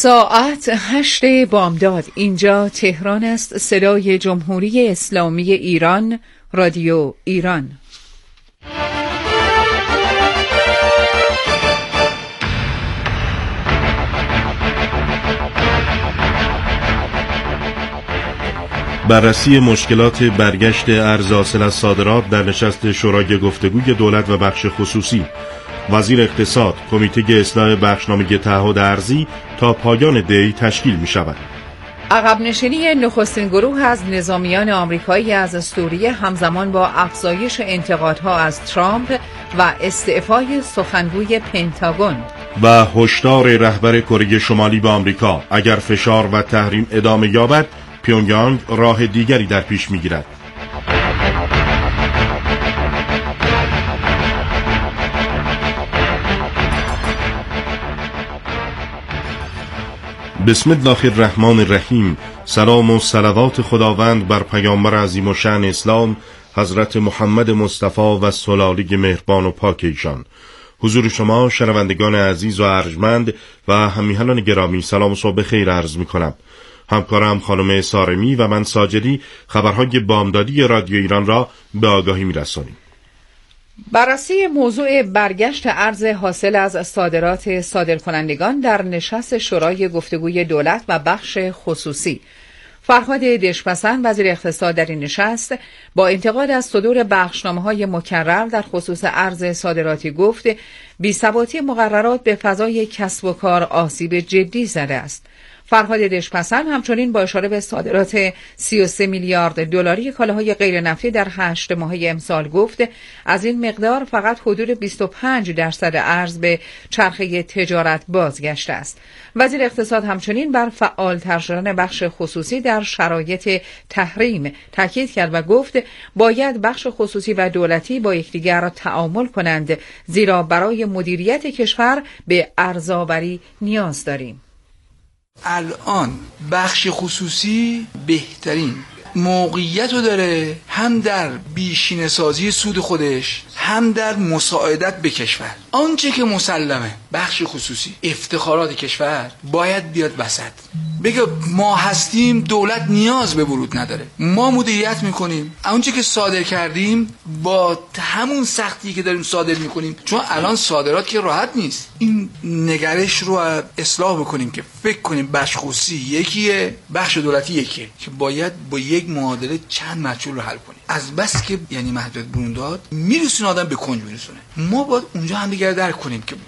ساعت 8 بامداد. اینجا تهران است. صدای جمهوری اسلامی ایران، رادیو ایران. بررسی مشکلات برگشت ارز حاصل از صادرات در نشست شورای گفتگوی دولت و بخش خصوصی. وزیر اقتصاد: کمیته اصلاح بخشنامه تعهد ارزی تا پایان دی تشکیل می شود. عقب نشینی نخستین گروه از نظامیان آمریکایی از سوریه همزمان با افزایش انتقادها از ترامپ و استعفای سخنگوی پنتاگون. و هشدار رهبر کره شمالی به آمریکا: اگر فشار و تحریم ادامه یابد، پیونگیانگ راه دیگری در پیش می گیرد. بسم الله الرحمن الرحیم. سلام و صلوات خداوند بر پیامبر عظیم الشأن اسلام حضرت محمد مصطفی و سلاله مهربان و پاک ایشان. حضور شما شنوندگان عزیز و ارجمند و همیهنان گرامی، سلام و صبح خیر عرض می کنم. همکارم خانم سارمی و من ساجدی خبرهای بامدادی رادیو ایران را به آگاهی می رسانیم. بررسی موضوع برگشت ارز حاصل از صادرات صادرکنندگان در نشست شورای گفتگوی دولت و بخش خصوصی. فرهاد دژپسند وزیر اقتصاد در این نشست با انتقاد از صدور بخشنامه‌های مکرر در خصوص ارز صادراتی گفت بی‌ثباتی مقررات به فضای کسب و کار آسیب جدی زده است. فرهاد دژپسند همچنین با اشاره به صادرات 33 میلیارد دلاری کالاهای غیر نفتی در 8 ماهه امسال گفت از این مقدار فقط حدود 25% ارز به چرخه تجارت بازگشته است. وزیر اقتصاد همچنین بر فعال‌تر شدن بخش خصوصی در شرایط تحریم تاکید کرد و گفت باید بخش خصوصی و دولتی با یکدیگر تعامل کنند، زیرا برای مدیریت کشور به ارزآوری نیاز داریم. الان بخش خصوصی بهترین موقعیت رو داره، هم در بیشینه سازی سود خودش، هم در مساعدت به کشور. آنچه که مسلمه بخش خصوصی افتخارات کشور باید بیاد وسط، بگه ما هستیم، دولت نیاز به ورود نداره، ما مدیریت میکنیم، آنچه که صادر کردیم با همون سختی که داریم صادر میکنیم، چون الان صادرات که راحت نیست. این نگرش رو اصلاح بکنیم که فکر کنیم بخش خصوصی یکیه، بخش دولتی یکیه، که باید با یک معادله چند مچول رو حل کنیم. از بس که یعنی محدود برون داد میرسونه آدم به کنج میرسونه، ما باید اونجا هم دیگر درک کنیم که.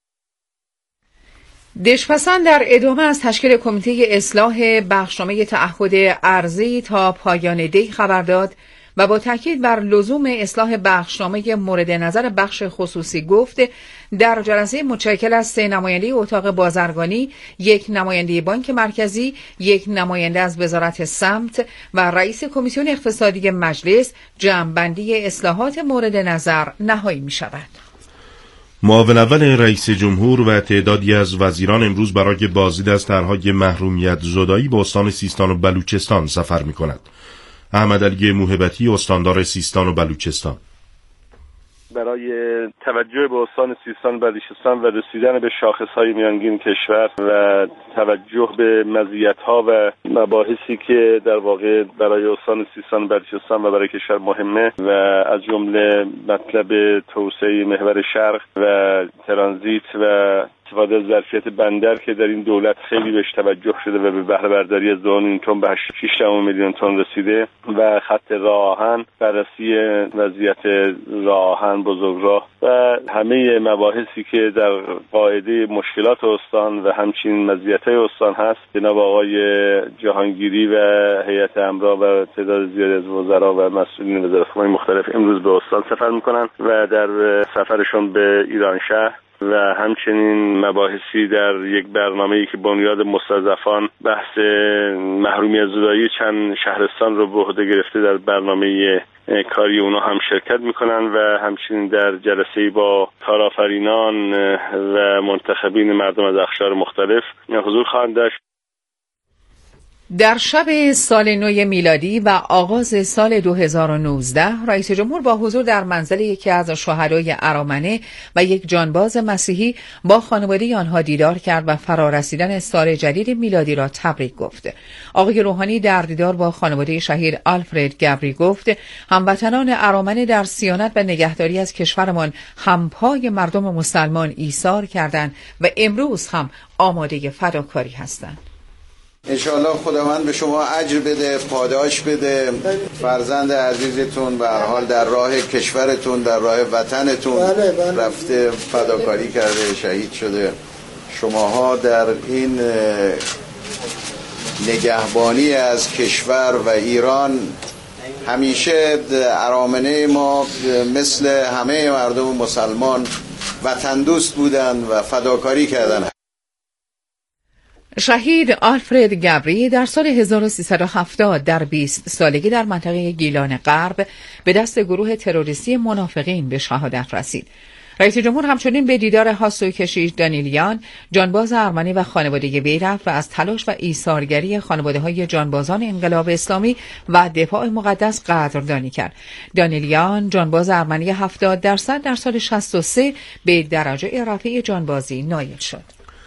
دژپسند در ادامه از تشکیل کمیته اصلاح بخشنامه تعهد ارزی تا پایان دی خبر داد و با تاکید بر لزوم اصلاح بخشنامه مورد نظر بخش خصوصی گفت در جلسه متشکل از 3 نماینده اتاق بازرگانی، 1 نماینده بانک مرکزی، 1 نماینده از وزارت سمت و رئیس کمیسیون اقتصادی مجلس جمع‌بندی اصلاحات مورد نظر نهایی می شود. معاون اول رئیس جمهور و تعدادی از وزیران امروز برای بازدید از طرحهای محرومیت زدایی به استان سیستان و بلوچستان سفر می کند. احمد علی موهبتی، استاندار سیستان و بلوچستان: برای توجه به استان سیستان و بلوچستان و رسیدن به شاخص‌های میانگین کشور و توجه به مزیت‌ها و مباحثی که در واقع برای استان سیستان و بلوچستان و برای کشور مهمه و از جمله مطلب توسعه محور شرق و ترانزیت و استفاده از ظرفیت بندر که در این دولت خیلی بهش توجه شده و به بهره برداری از 2.5 تن به 6 میلیون تن رسیده، و خط راه آهن، بررسی وضعیت راه آهن بزرگراه و همه مباحثی که در قاعده مشکلات استان و همچنین مزیت‌های استان هست. جناب آقای جهانگیری و هیئت امرا و تعداد زیادی از وزرا و مسئولین وزارت‌های مختلف امروز به استان سفر می‌کنند و در سفرشون به ایران شهر و همچنین مباحثی در یک برنامه‌ای که بنیاد مستضعفان بحث محرومیت زدایی چند شهرستان رو به عهده گرفته در برنامه کاری اونا هم شرکت میکنن و همچنین در جلسه‌ای با کارآفرینان و منتخبین مردم از اقشار مختلف حضور خواهند داشت. در شب سال نو میلادی و آغاز سال 2019 رئیس جمهور با حضور در منزل یکی از شهدای ارامنه و یک جانباز مسیحی با خانواده آنها دیدار کرد و فرارسیدن سال جدید میلادی را تبریک گفت. آقای روحانی در دیدار با خانواده شهید آلفرد گبری گفت هموطنان ارامنه در صیانت و نگهداری از کشورمان همپای مردم مسلمان ایثار کردند و امروز هم آماده فداکاری هستند. انشاءالله خداوند به شما اجر بده، پاداش بده. فرزند عزیزتون به هر حال در راه کشورتون، در راه وطنتون رفته، فداکاری کرده، شهید شده. شماها در این نگهبانی از کشور و ایران همیشه ارامنه ما مثل همه مردم مسلمان وطن دوست بودن و فداکاری کردن. شهید آلفرد گبری در سال 1370 در 20 سالگی در منطقه گیلان غرب به دست گروه تروریستی منافقین به شهادت رسید. رئیس جمهور همچنین به دیدار هاسوی کشیش دانیلیان، جانباز ارمنی و خانواده وی رفت و از تلاش و ایثارگری خانواده‌های جانبازان انقلاب اسلامی و دفاع مقدس قدردانی کرد. دانیلیان، جانباز ارمنی 70% در سال 63 به درجه رفیع جانبازی نایل شد.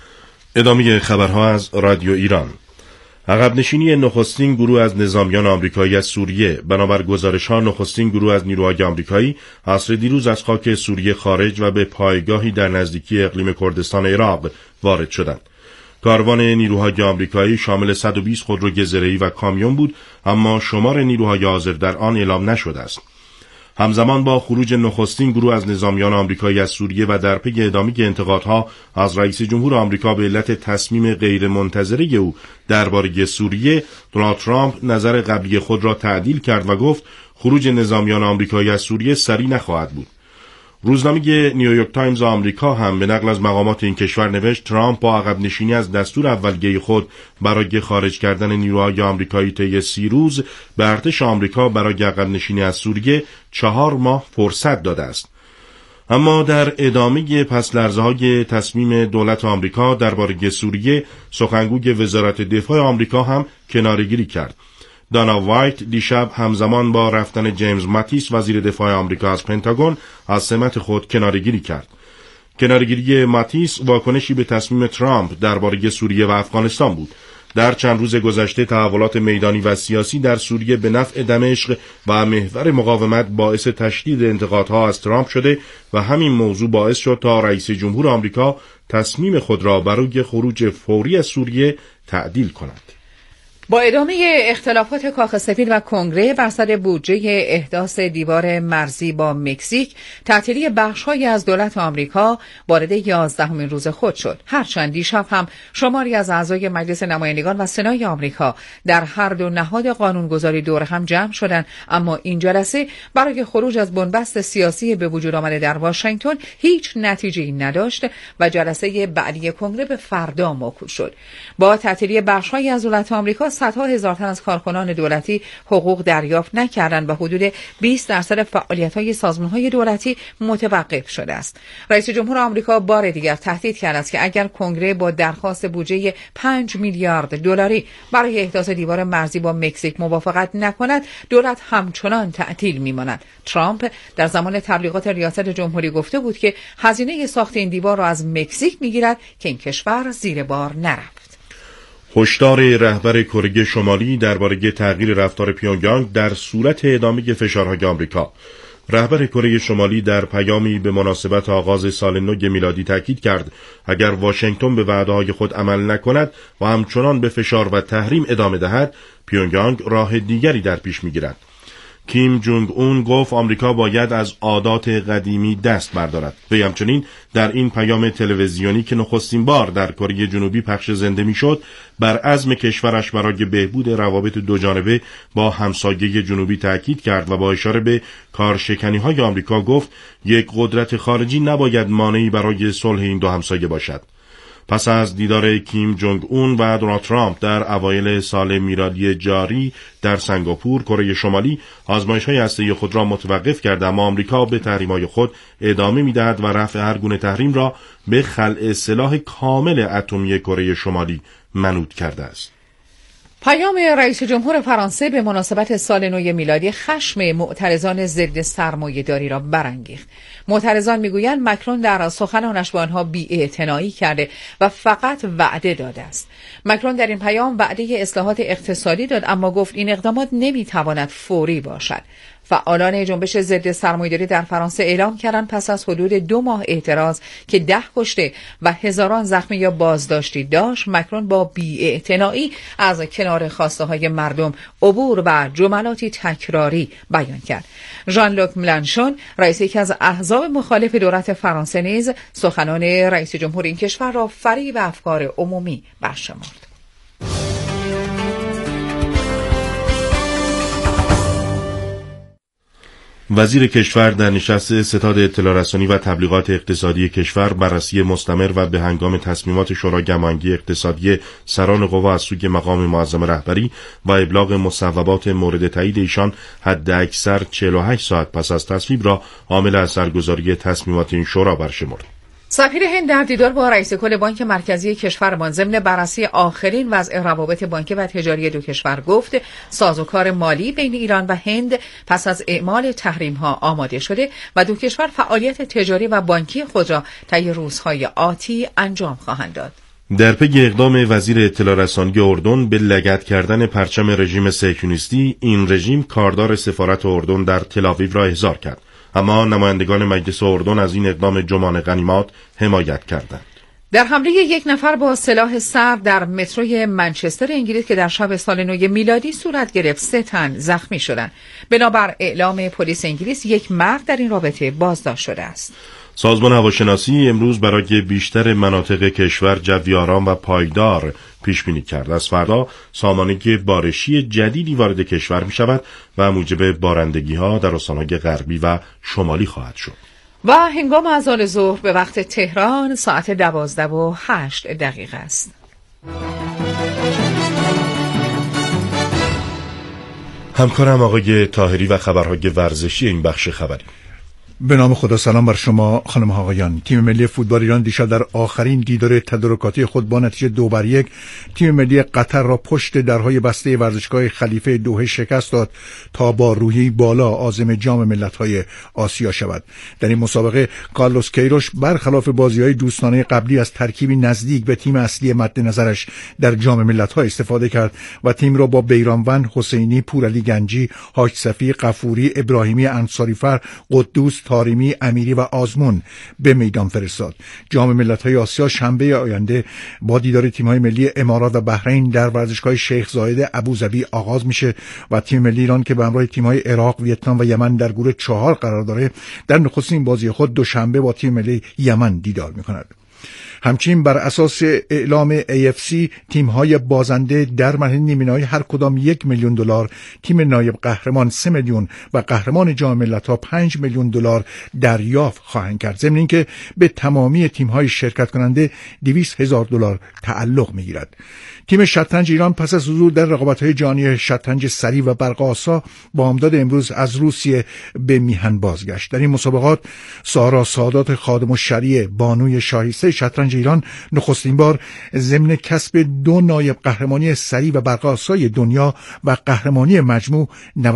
ادامه خبرها از رادیو ایران. عقب نشینی نخستین گروه از نظامیان آمریکایی از سوریه. بنابر گزارش‌ها نخستین گروه از نیروهای آمریکایی عصر دیروز از خاک سوریه خارج و به پایگاهی در نزدیکی اقلیم کردستان عراق وارد شدند. کاروان نیروهای آمریکایی شامل 120 خودروی زرهی و کامیون بود، اما شمار نیروهای حاضر در آن اعلام نشده است. همزمان با خروج نخستین گروه از نظامیان آمریکایی از سوریه و در پی ادامه انتقادها از رئیس جمهور آمریکا به علت تصمیم غیر منتظره او درباره سوریه، دونالد ترامپ نظر قبلی خود را تعدیل کرد و گفت خروج نظامیان آمریکایی از سوریه سریع نخواهد بود. روزنامه نیویورک تایمز آمریکا هم به نقل از مقامات این کشور نوشت ترامپ با عقب نشینی از دستور اولگی خود برای خارج کردن نیروهای آمریکایی طی 30 روز به ارتش آمریکا برای عقب نشینی از سوریه 4 ماه فرصت داده است. اما در ادامه پس لرزه‌های تصمیم دولت آمریکا درباره سوریه، سخنگوی وزارت دفاع آمریکا هم کناره‌گیری کرد. دانا وایت دیشب همزمان با رفتن جیمز ماتیس وزیر دفاع آمریکا از پنتاگون از سمت خود کناره‌گیری کرد. کناره‌گیری ماتیس واکنشی به تصمیم ترامپ درباره سوریه و افغانستان بود. در چند روز گذشته تحولات میدانی و سیاسی در سوریه به نفع دمشق و محور مقاومت باعث تشدید انتقادها از ترامپ شده و همین موضوع باعث شد تا رئیس جمهور آمریکا تصمیم خود را برای خروج فوری از سوریه تعدیل کند. با ادامه اختلافات کاخ سفید و کنگره بر سر بودجه احداث دیوار مرزی با مکزیک، تعطیلی بخش‌هایی از دولت آمریکا وارد 11مین روز خود شد. هرچند دیشب هم شماری از اعضای مجلس نمایندگان و سنای آمریکا در هر دو نهاد قانونگذاری دور هم جمع شدند، اما این جلسه برای خروج از بنبست سیاسی به وجود آمده در واشنگتن هیچ نتیجه‌ای نداشت و جلسه بعدی کنگره به فردا موکول شد. با تعطیلی بخش‌هایی از دولت آمریکا صدها هزار تن از کارکنان دولتی حقوق دریافت نکردند و حدود 20% فعالیت‌های سازمان‌های دولتی متوقف شده است. رئیس جمهور آمریکا بار دیگر تهدید کرده است که اگر کنگره با درخواست بودجه 5 میلیارد دلاری برای احداث دیوار مرزی با مکزیک موافقت نکند، دولت همچنان تعطیل می‌ماند. ترامپ در زمان تبلیغات ریاست جمهوری گفته بود که هزینه ساخت این دیوار را از مکزیک می‌گیرد که این کشور زیر بار نرفت. هشدار رهبر کره شمالی درباره تغییر رفتار پیونگیانگ در صورت ادامه فشارهای آمریکا. رهبر کره شمالی در پیامی به مناسبت آغاز سال نو میلادی تاکید کرد اگر واشنگتن به وعده‌های خود عمل نکند و همچنان به فشار و تحریم ادامه دهد، پیونگیانگ راه دیگری در پیش می‌گیرد. کیم جونگ اون گفت آمریکا باید از عادات قدیمی دست بردارد. وی همچنین در این پیام تلویزیونی که نخستین بار در کره جنوبی پخش زنده میشد، بر عزم کشورش برای بهبود روابط دوجانبه با همسایه جنوبی تاکید کرد و با اشاره به کارشکنی‌های آمریکا گفت یک قدرت خارجی نباید مانعی برای صلح این دو همسایه باشد. پس از دیدار کیم جونگ اون و دونالد ترامپ در اوایل سال میلادی جاری در سنگاپور، کره شمالی آزمایش‌های هسته‌ای خود را متوقف کرد، اما آمریکا به تحریم‌های خود ادامه می‌دهد و رفع هر گونه تحریم را به خلع سلاح کامل اتمی کره شمالی منوط کرده است. پیام رئیس جمهور فرانسه به مناسبت سال نو میلادی خشم معترضان ضد سرمایه‌داری را برانگیخت. معترضان میگویند مکرون در سخنانش با آنها بی‌اعتنایی کرده و فقط وعده داده است. مکرون در این پیام وعده اصلاحات اقتصادی داد، اما گفت این اقدامات نمیتواند فوری باشد. فعالان جنبش ضد سرمایه‌داری در فرانسه اعلام کردند پس از حدود 2 ماه اعتراض که 10 کشته و هزاران زخمی یا بازداشتی داشت، مکرون با بی‌اعتنایی از کنار خواسته‌های مردم عبور و جملاتی تکراری بیان کرد. ژان لوک ملانشون، رئیس یکی از احزاب مخالف دولت فرانسه، نیز سخنان رئیس جمهور این کشور را فریب افکار عمومی برشمرد. وزیر کشور در نشست ستاد اطلاع رسانی و تبلیغات اقتصادی کشور بررسی مستمر و به هنگام تصمیمات شورای گمانگی اقتصادی سران قوا از سوی مقام معظم رهبری و ابلاغ مصوبات مورد تایید ایشان حد اکثر 48 ساعت پس از تصویب را عامل اثرگذاری تصمیمات این شورا برشمرد. سفیر هند در دیدار با رئیس کل بانک مرکزی کشورمان ضمن بررسی آخرین وضع روابط بانکی و تجاری دو کشور گفت سازوکار مالی بین ایران و هند پس از اعمال تحریم‌ها آماده شده و دو کشور فعالیت تجاری و بانکی خود را طی روزهای آتی انجام خواهند داد. در پی اقدام وزیر اطلاع رسانی اردن به لگد کردن پرچم رژیم صهیونیستی، این رژیم کاردار سفارت اردن در تل‌آویو را احضار کرد. اما نمایندگان مجلس اردن از این اقدام جمان غنیمات حمایت کردند. در حمله یک نفر با سلاح سرد در متروی منچستر انگلیس که در شب سال نو میلادی صورت گرفت 3 تن زخمی شدند. بنابر اعلام پلیس انگلیس یک مرد در این رابطه بازداشت شده است. سازمان هواشناسی امروز برای بیشتر مناطق کشور جوی آرام و پایدار پیش بینی کرد. از فردا سامانه بارشی جدیدی وارد کشور می شود و موجب بارندگی ها در استان‌های غربی و شمالی خواهد شد. و هنگام اذان ظهر به وقت تهران ساعت 12:08 است. همکارم آقای طاهری و خبرهای ورزشی این بخش خبری. به نام خدا، سلام بر شما خانم ها آقایان. تیم ملی فوتبال ایران دیشب در آخرین دیدار تدارکاتی خود با نتیجه 2-1 تیم ملی قطر را پشت درهای بسته ورزشگاه خلیفه دوحه شکست داد تا با روحیه بالا عازم جام ملت‌های آسیا شود. در این مسابقه کارلوس کیروش برخلاف بازی‌های دوستانه قبلی از ترکیبی نزدیک به تیم اصلی مد نظرش در جام ملت‌ها استفاده کرد و تیم را با بیرانوند، حسینی، پورعلی گنجی، حاج صفی، غفوری، ابراهیمی، انصاری‌فر، قدوس، طارمی، امیری و آزمون به میدان فرستاد. جام ملت‌های آسیا شنبه آینده با دیدار تیم‌های ملی امارات و بحرین در ورزشگاه شیخ زاید ابوظبی آغاز میشه و تیم ملی ایران که به همراه تیم‌های عراق، ویتنام و یمن در گروه 4 قرار داره، در نخستین بازی خود دوشنبه با تیم ملی یمن دیدار می‌کند. همچنین بر اساس اعلام AFC تیم‌های بازنده در مرحله نیمه‌نهایی هر کدام $1 میلیون، تیم نایب قهرمان 3 میلیون و قهرمان جام ملت‌ها $5 میلیون دریافت خواهند کرد. ضمن اینکه به تمامی تیم‌های شرکت کننده $200,000 تعلق می‌گیرد. تیم شطرنج ایران پس از حضور در رقابت‌های جهانی شطرنج سری و برق‌آسا با امداد امروز از روسیه به میهن بازگشت. در این مسابقات سارا سادات خادم الشریعه، بانوی شاهیسته شطرنج ایران، نخستین بار ضمن کسب 2 نایب قهرمانی سری و برق‌آسای دنیا و قهرمانی مجموع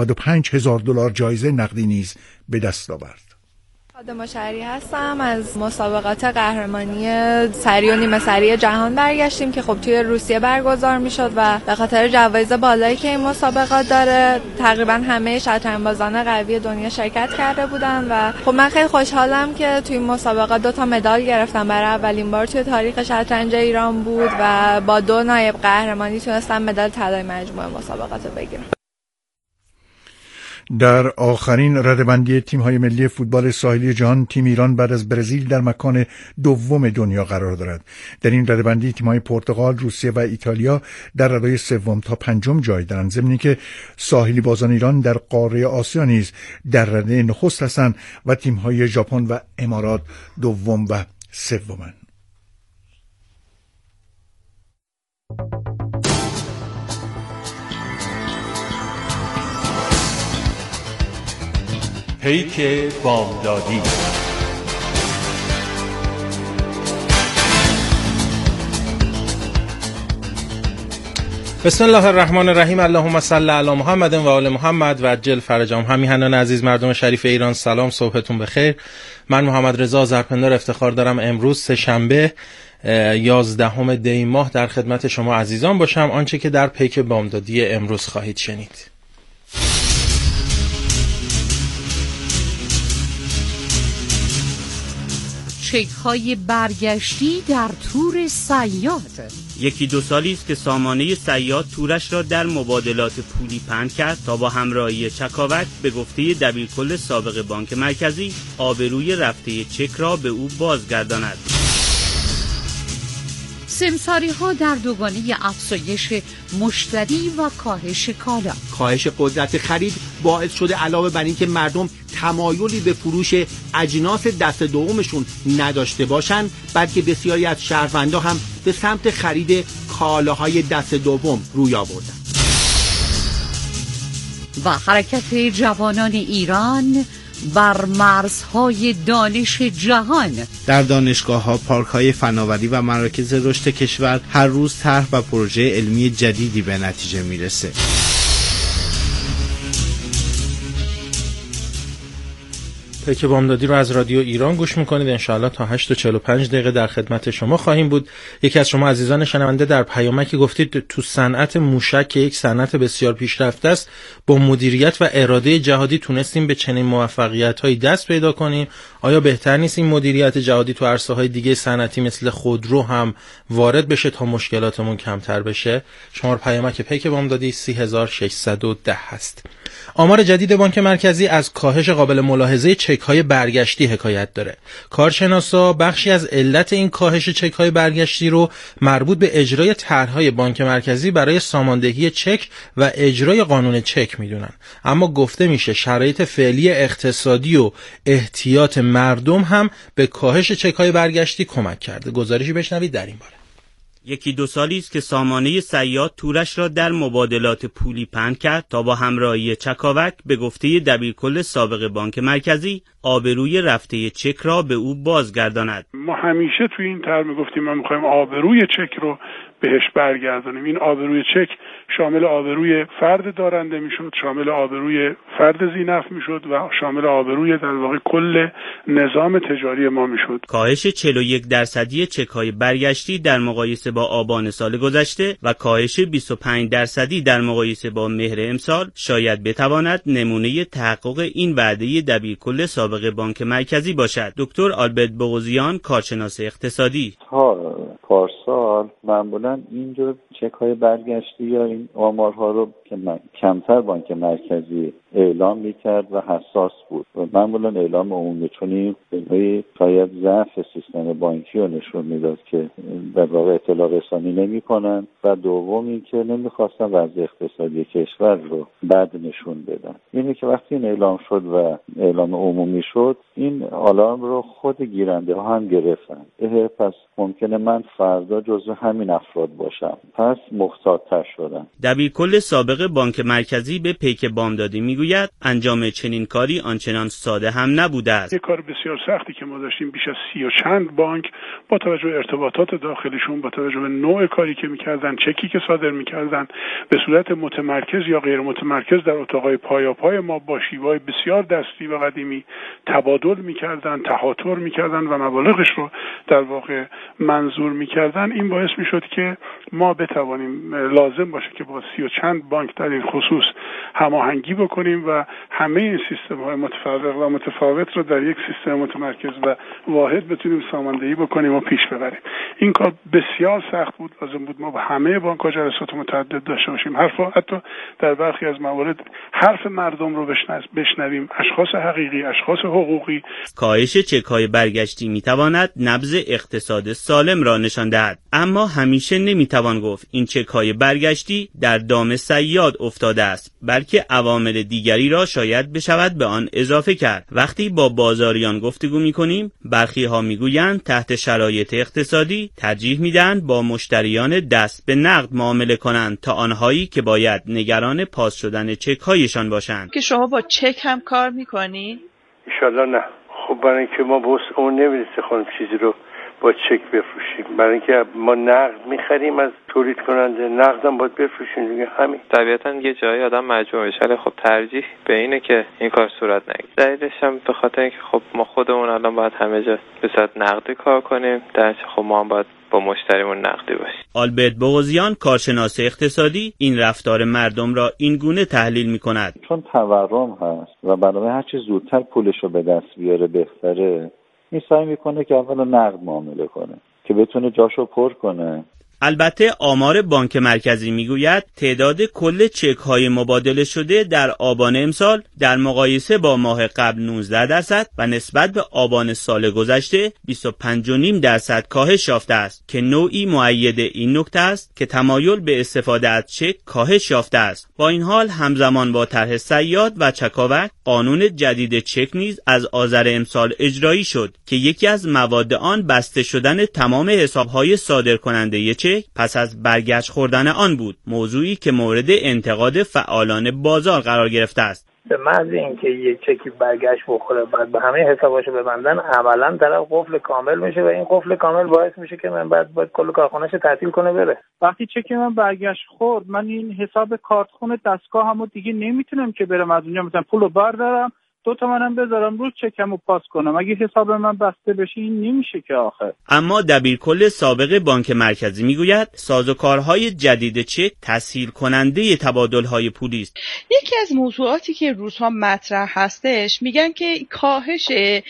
$95,000 جایزه نقدی نیز به دست آورد. خادم الشریعه هستم. از مسابقات قهرمانی سری و نیمه سری جهان برگشتیم که خب توی روسیه برگزار میشد و به خاطر جوایز بالایی که این مسابقات داره تقریبا همه شطرنج‌بازان قوی دنیا شرکت کرده بودن و خب من خیلی خوشحالم که توی این مسابقات 2 تا مدال گرفتم. برای اولین بار توی تاریخ شطرنج ایران بود و با 2 نایب قهرمانی تونستم مدال طلای مجموعه مسابقات رو بگیرم. در آخرین رده‌بندی تیم‌های ملی فوتبال ساحلی جهان، تیم ایران بعد از برزیل در مکان دوم دنیا قرار دارد. در این رده‌بندی تیم‌های پرتغال، روسیه و ایتالیا در رده‌های سوم تا پنجم جای دارند. ضمن اینکه ساحلی بازان ایران در قاره آسیا نیز در رده نخست هستند و تیم‌های ژاپن و امارات دوم و سومند. پیک بامدادی. بسم الله الرحمن الرحیم. اللهم صل علی محمد و آل محمد و عجل فرجهم. همیهنان عزیز مردم شریف ایران، سلام، صبحتون بخیر. من محمد رضا آذرپندار افتخار دارم امروز سه‌شنبه 11 دی ماه در خدمت شما عزیزان باشم. آنچه که در پیک بامدادی امروز خواهید شنید: چک‌های برگشتی در تور صیاد. یکی دو سالی است که سامانه صیاد تورش را در مبادلات پولی پهن کرد تا با همراهی چکاوک به گفته دبیرکل سابق بانک مرکزی آبروی رفته چک را به او بازگرداند. سمساری‌ها در دوگانه افزایش مشتری و کاهش کالا. کاهش قدرت خرید باعث شده علاوه بر این که مردم تمایلی به فروش اجناس دست دومشون نداشته باشن، بلکه بسیاری از شهروندا هم به سمت خرید کالاهای دست دوم روی آوردن. و حرکت جوانان ایران بر مرزهای دانش جهان. در دانشگاه‌ها، پارک‌های فناوری و مراکز رشد کشور هر روز طرح و پروژه علمی جدیدی به نتیجه میرسه. پیک بامدادی رو از رادیو ایران گوش میکنید. انشاءالله تا 8:45 دقیقه در خدمت شما خواهیم بود. یکی از شما عزیزان شنونده در پیامکی گفتید تو صنعت موشک که یک صنعت بسیار پیشرفته است، با مدیریت و اراده جهادی تونستیم به چنین موفقیت‌هایی دست پیدا کنیم. آیا بهتر نیست این مدیریت جهادی تو عرصه‌های دیگه صنعتی مثل خودرو هم وارد بشه تا مشکلاتمون کمتر بشه؟ شماره پیامک پیک بامدادی 3610 هست. آمار جدید بانک مرکزی از کاهش قابل ملاحظه چک‌های برگشتی حکایت داره. کارشناسا بخشی از علت این کاهش چک‌های برگشتی رو مربوط به اجرای طرح‌های بانک مرکزی برای ساماندهی چک و اجرای قانون چک میدونن. اما گفته میشه شرایط فعلی اقتصادی و احتیاط مردم هم به کاهش چک‌های برگشتی کمک کرده. گزارشی بشنوید در این باره. یکی دو سالی است که سامانه صیاد تورش را در مبادلات پولی پهن کرد تا با همراهی چکاوک به گفته دبیرکل سابق بانک مرکزی آبروی رفته چک را به او بازگرداند. ما همیشه توی این ترم گفتیم ما می‌خوایم آبروی چک رو بهش برگردانیم. این آبروی چک شامل آبروی فرد دارنده میشد، شامل آبروی فرد ذینفع میشد و شامل آبروی در واقع کل نظام تجاری ما میشد. کاهش 41% چک‌های برگشتی در مقایسه با آبان سال گذشته و کاهش 25% در مقایسه با مهر امسال شاید بتواند نمونه تحقق این وعده دبیرکل سابق بانک مرکزی باشد. دکتر آلبرت بوغوزیان، کارشناس اقتصادی: پارسال معمولا اینجور چک‌های برگشتی یا این آمارها رو که کمتر بانک مرکزی اعلام میکرد و حساس بود و معمولا اعلام عمومی، چون این شاید ضعف سیستم بانکی رو نشون میداد که در واقع اطلاع رسانی نمیکنن و دوم این که نمیخواستن وضع اقتصادی کشور رو بد نشون بدن. اینه که وقتی این اعلام شد و اعلام عمومی شد، این آلارم رو خود گیرنده ها هم گرفتن. پس ممکنه من فردا جزو همین افراد باشم، پس محتاط‌تر شدن. دبیرکل سابق بانک مرکزی به پیک بامدادی میگوید انجام چنین کاری آنچنان ساده هم نبوده است. یک کار بسیار سختی که ما داشتیم، بیش از 30 و چند بانک با توجه به ارتباطات داخلیشون، با توجه به نوع کاری که میکردن، چکی که صادر میکردن، به صورت متمرکز یا غیر متمرکز در اتاقای پایاپای ما با شیوه‌های بسیار دستی و قدیمی تبادل میکردن، تهاتر میکردن و مبالغش رو در واقع منظور میکردن. این باعث میشد که ما بتوانیم، لازم باشه که با 30 و چند بانک در این خصوص هماهنگی بکنیم و همه این سیستم‌های متفرق و متفاوت رو در یک سیستم متمرکز و واحد بتونیم ساماندهی بکنیم و پیش ببریم. این کار بسیار سخت بود. لازم بود ما با همه بانک‌ها جلسات متعدد داشته باشیم. حتی در برخی از موارد حرف مردم رو بشنویم، اشخاص حقیقی، اشخاص حقوقی. کاهش چک‌های برگشتی می‌تواند نبض اقتصاد سالم را نشان دهد، اما همیشه نمی‌توان گفت این چک‌های برگشتی در دام صیاد افتاده است، بلکه عوامل دیگری را شاید بشود به آن اضافه کرد. وقتی با بازاریان گفتگو می‌کنیم، برخی‌ها می‌گویند تحت شرایط اقتصادی ترجیح می‌دهند با مشتریان دست به نقد معامله کنند تا آنهایی که باید نگران پاس شدن چک‌هایشان باشند. که شما با چک هم کار می‌کنی؟ ان شاءالله نه. خب برای اینکه ما بس اون نمی‌رسه خانم چیزی رو با چک بفروشیم، برای اینکه ما نقد میخریم از تولید کننده، نقدم باید بفروشیم دیگه. همین. طبیعتاً یه جایی آدم مجبور میشه، ولی خب ترجیح به اینه که این کار صورت نگیره. دلیلش هم به خاطر اینکه خب ما خودمون الان باید همه جا به صورت نقدی کار کنیم، درنچه خب ما هم باید با مشتریمون نقدی باشیم. آلبرت بوغوزیان کارشناس اقتصادی این رفتار مردم را این گونه تحلیل می‌کند. چون تورم هست و برای هر چه زودتر پولش رو به دست بیاره بهتره، این سعی میکنه که اولا نقد معامله کنه که بتونه جاشو پر کنه. البته آمار بانک مرکزی میگوید تعداد کل چک‌های مبادله شده در آبان امسال در مقایسه با ماه قبل 19% و نسبت به آبان سال گذشته 25.5% کاهش یافته است که نوعی مؤید این نکته است که تمایل به استفاده از چک کاهش یافته است. با این حال همزمان با طرح صیاد و چکاوک قانون جدید چک نیز از آذر امسال اجرایی شد که یکی از مواد آن بسته شدن تمام حساب‌های صادرکننده چک پس از برگشت خوردن آن بود، موضوعی که مورد انتقاد فعالان بازار قرار گرفته است. به محض اینکه یک چکی برگشت بخوره بعد به همه حساباشو ببندن، عملاً طرف قفل کامل میشه و این قفل کامل باعث میشه که من باید کل کارخونه‌شو تعطیل کنه بره. وقتی چک من برگشت خورد، من این حساب کارتخونه دستگاهمو دیگه نمیتونم که برم از اونجا مثلا پولو بردارم 2 تومنم بذارم رو چکمو پاس کنم. اگه حساب من بسته بشه این نمیشه که آخر. اما دبیرکل سابق بانک مرکزی میگوید سازوکارهای جدید چک تسهیل کننده تبادل‌های پولی است. یکی از موضوعاتی که روزها مطرح هستش میگن که کاهش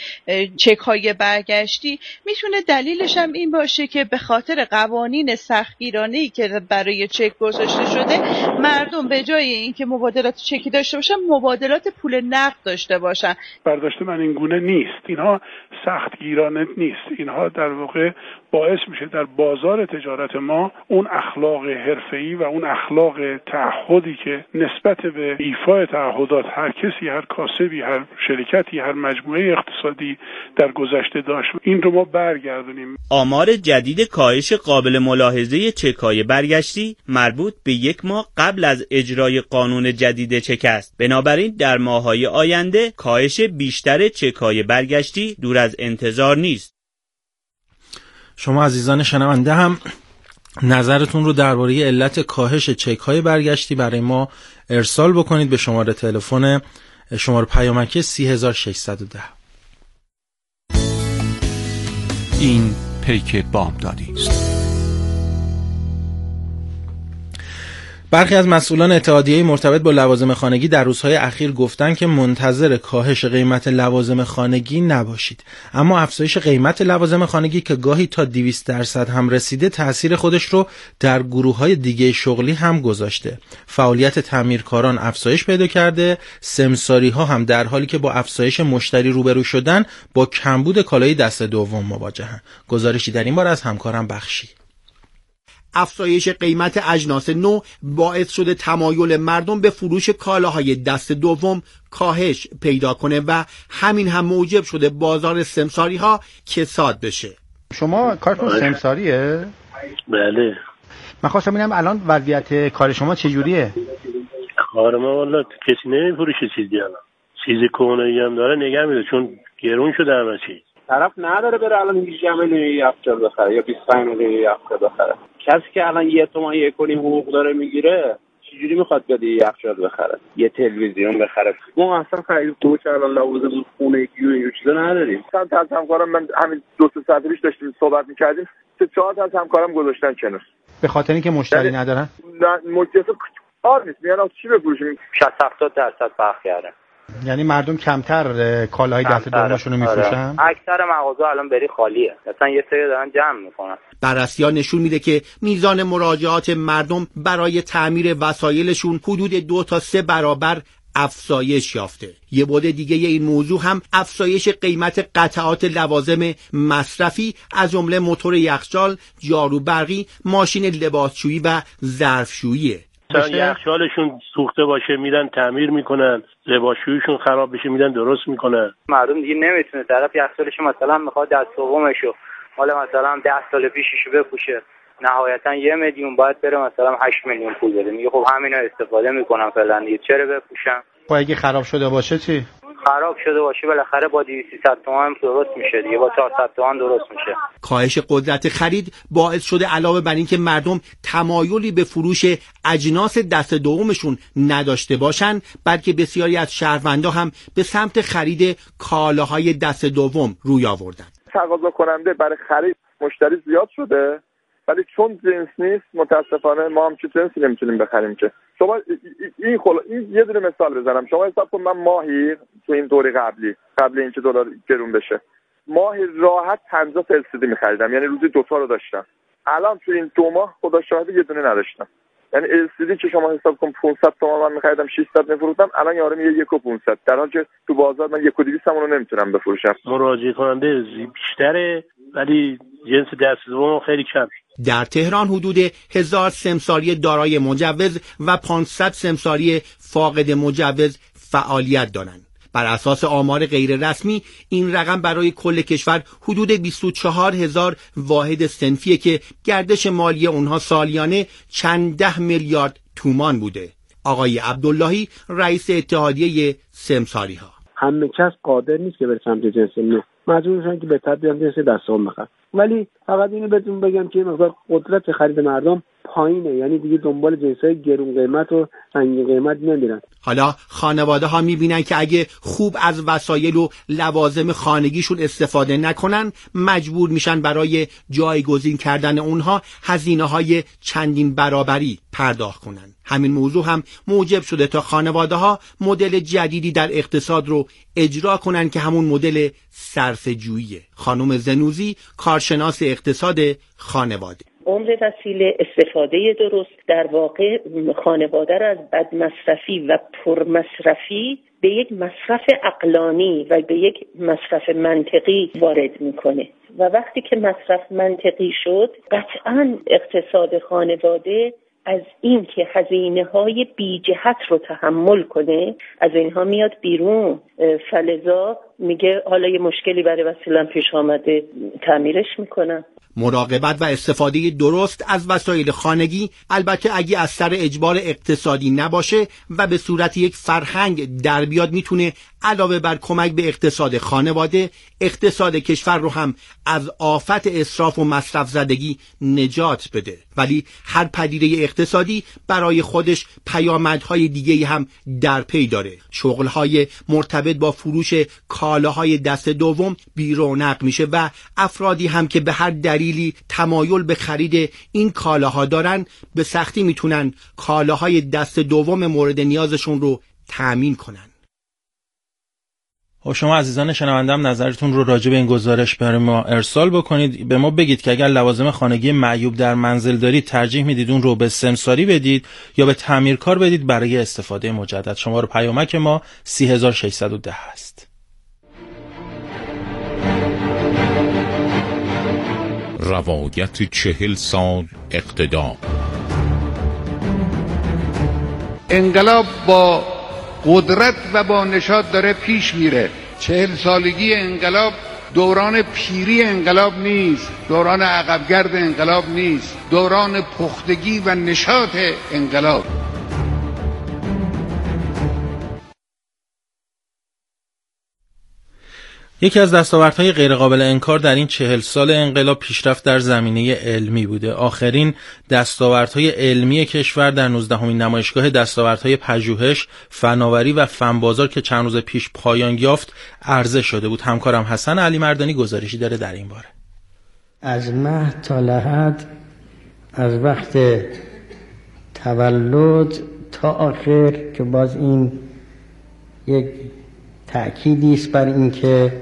چک‌های برگشتی میتونه دلیلش هم این باشه که به خاطر قوانین سختگیرانه‌ای که برای چک گذاشته شده، مردم به جای اینکه مبادلات چکی داشته باشن مبادلات پول نقد داشته باشن. برداشت من این گونه نیست. اینها سختگیرانه نیست. اینها در واقع باعث میشه در بازار تجارت ما اون اخلاق حرفه‌ای و اون اخلاق تعهدی که نسبت به ایفای تعهدات هر کسی، هر کاسبی، هر شرکتی، هر مجموعه اقتصادی در گذشته داشت، این رو ما برگردونیم. آمار جدید کاهش قابل ملاحظه چک‌های برگشتی مربوط به 1 ماه قبل از اجرای قانون جدید چک است. بنابراین در ماه‌های آینده کاهش بیشتر چک‌های برگشتی دور از انتظار نیست. شما عزیزان شنونده هم نظرتون رو درباره علت کاهش چک‌های برگشتی برای ما ارسال بکنید به شماره تلفن شماره پیامکی 30610. این پیک بامدادی است. برخی از مسئولان اتحادیه مرتبط با لوازم خانگی در روزهای اخیر گفتن که منتظر کاهش قیمت لوازم خانگی نباشید، اما افزایش قیمت لوازم خانگی که گاهی تا 200% هم رسیده تأثیر خودش رو در گروه‌های دیگه شغلی هم گذاشته. فعالیت تعمیرکاران افزایش پیدا کرده، سمساری‌ها هم در حالی که با افزایش مشتری روبرو شدن با کمبود کالای دست دوم مواجهن. گزارشی در این باره از همکارم بخشی. افزایش قیمت اجناس نو باعث شده تمایل مردم به فروش کالاهای دست دوم کاهش پیدا کنه و همین هم موجب شده بازار سمساری ها کساد بشه. شما کارتون سمساریه؟ بله. من خواستم ببینم الان وضعیت کار شما چجوریه؟ کار ما والا کسی نمیفروشه چیزی الان. چیزی کهنه‌ای هم داره نگه میده چون گرون شده همه چی. طرف نداره بره الان 18 میلیون یخچال بخره یا 25 میلیون یخچال بخره. کسی که الان 1 تومن 1.5 حقوق داره میگیره چجوری میخواد بده یخچال بخره، یه تلویزیون بخره؟ ما اصلا خرید تو که الان لوازم خونه کی و این چیزا نداریم. چند تا از همکارم من همین 2-3 ساعت پیش داشتیم صحبت میکردیم، 3-4 تا از همکارم گذاشتن کنار به خاطر اینکه مشتری ندارن. نه مشتری کار نیست، میان چی بفروشیم؟ 60-70% فرق کرده. یعنی مردم کمتر کالاهای دست دومشون رو میفروشن. اکثر مغازه الان بری خالیه، مثلا یه سری دارن جمع میکنن. بررسی‌ها نشون میده که میزان مراجعات مردم برای تعمیر وسایلشون حدود 2 تا 3 برابر افزایش یافته. یه بعد دیگه این موضوع هم افزایش قیمت قطعات لوازم مصرفی از جمله موتور یخچال، جارو برقی، ماشین لباسشویی و ظرفشوییه. یخچالشون سوخته باشه میرن تعمیر میکنن، لباسشوییشون خراب بشه میرن درست میکنن. مردم دیگه نمیتونه طرف یخچالش مثلا میخواد دست دومشو مال مثلا 10 سال پیششو بپوشه، نهایتا 1 میلیون باید بره مثلا 8 میلیون پول بده. میگه خب همینا استفاده میکنم فعلا دیگه چرا بپوشم؟ خب اگه خراب شده باشه چی؟ خراب شده باشه بالاخره با 200 تومان درست میشه دیگه، با 400 تومان درست میشه. کاهش قدرت خرید باعث شده علاوه بر این که مردم تمایلی به فروش اجناس دست دومشون نداشته باشن، بلکه بسیاری از شهروندا هم به سمت خرید کالاهای دست دوم روی آوردن. تقاضا کننده برای خرید مشتری زیاد شده، ولی چون جنس نیست متاسفانه ما هم چه جنسی نمیتونیم بخریم. که شما این یه دونه مثال بزنم، شما حساب کن من ماهی تو این دوره قبل اینکه دلار گرون بشه ماهی راحت 50 تا LCD می‌خریدم، یعنی روزی 2 تا رو داشتم. الان تو این 2 ماه خدا شاهده یه دونه نداشتم. یعنی LCD که شما حساب کن 500 تومان من می‌خریدم 600 می‌فروختم، الان یارو میگه 1.500، در حالی که تو بازار من 1.200 رو نمیتونم بفروشم. مراجعه کننده بیشتره ولی جنس دست دوم خیلی کم. در تهران حدود 1000 سمساری دارای مجوز و 500 سمساری فاقد مجوز فعالیت دارند. بر اساس آمار غیر رسمی این رقم برای کل کشور حدود 24000 واحد صنفیه که گردش مالی اونها سالیانه چند ده میلیارد تومان بوده. آقای عبداللهی رئیس اتحادیه سمساری ها: همه کس قادر نیست که بره سمت جنس نو، مجبور میشن که بهتر بیان جنس دستام بخرن. ولی فقط اینو بهتون بگم که مقدار قدرت خرید مردم پایینه، یعنی دیگه دنبال جنسای گرون قیمت و سنگین قیمت نمیرن. حالا خانواده ها میبینن که اگه خوب از وسایل و لوازم خانگیشون استفاده نکنن مجبور میشن برای جایگزین کردن اونها هزینه‌های چندین برابری پرداخت کنن. همین موضوع هم موجب شده تا خانواده ها مدل جدیدی در اقتصاد رو اجرا کنن که همون مدل صرفه‌جوییه. خانم زنوزی کارشناس اقتصاد خانواده: عمر وسیله، استفاده درست، در واقع خانواده را از بدمصرفی و پرمصرفی به یک مصرف عقلانی و به یک مصرف منطقی وارد میکنه و وقتی که مصرف منطقی شد قطعاً اقتصاد خانواده از این که هزینه‌های بی جهت رو تحمل کنه از اینها میاد بیرون. فلذا میگه حالا یه مشکلی برای وسیله‌ام پیش آمده تعمیرش میکنم. مراقبت و استفاده درست از وسایل خانگی البته اگه از سر اجبار اقتصادی نباشه و به صورت یک فرهنگ در بیاد میتونه علاوه بر کمک به اقتصاد خانواده اقتصاد کشور رو هم از آفت اسراف و مصرف زدگی نجات بده. ولی هر پدیده اقتصادی برای خودش پیامدهای دیگه‌ای هم در پی داره. شغل‌های مرتبط با فروش کالاهای دست دوم بی‌رونق میشه و افرادی هم که به هر دلیلی تمایل به خرید این کالاها دارن به سختی میتونن کالاهای دست دوم مورد نیازشون رو تأمین کنن. و شما عزیزان شنوندم نظرتون رو راجع به این گزارش برای ما ارسال بکنید. به ما بگید که اگر لوازم خانگی معیوب در منزل دارید ترجیح میدید اون رو به سمساری بدید یا به تعمیرکار بدید برای استفاده مجدد. شماره پیامک ما 3610 است. روایت 40 سال اقتدار. انقلاب با قدرت و با نشاط داره پیش میره. 40 سالگی انقلاب دوران پیری انقلاب نیست، دوران عقبگرد انقلاب نیست، دوران پختگی و نشاط انقلاب. یکی از دستاوردهای غیرقابل انکار در این 40 سال انقلاب پیشرفت در زمینه علمی بوده. آخرین دستاوردهای علمی کشور در 19مین نمایشگاه دستاوردهای پژوهش، فناوری و فنبازار که چند روز پیش پایان یافت عرضه شده بود. همکارم حسن علی مردانی گزارشی داره در این باره. از مهد تا لحد، از وقت تولد تا آخر، که باز این یک تأکیدی است بر این که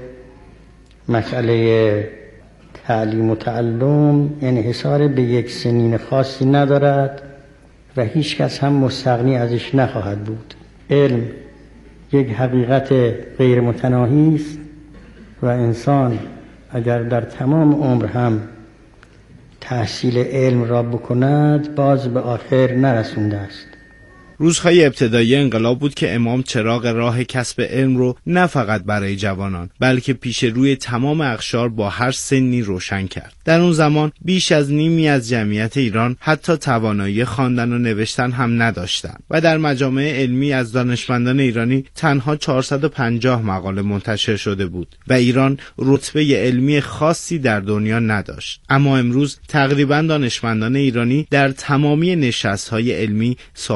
مسئله تعلیم و تعلم انحصار به یک سنین خاصی ندارد و هیچ کس هم مستغنی ازش نخواهد بود. علم یک حقیقت غیر متناهی است و انسان اگر در تمام عمر هم تحصیل علم را بکند باز به آخر نرسونده است. روزهای ابتدایی انقلاب بود که امام چراغ راه کسب علم رو نه فقط برای جوانان بلکه پیش روی تمام اقشار با هر سنی روشن کرد. در اون زمان بیش از نیمی از جمعیت ایران حتی توانایی خواندن و نوشتن هم نداشتند و در مجامع علمی از دانشمندان ایرانی تنها 450 مقاله منتشر شده بود و ایران رتبه علمی خاصی در دنیا نداشت. اما امروز تقریباً دانشمندان ایرانی در تمامی نشست‌های علمی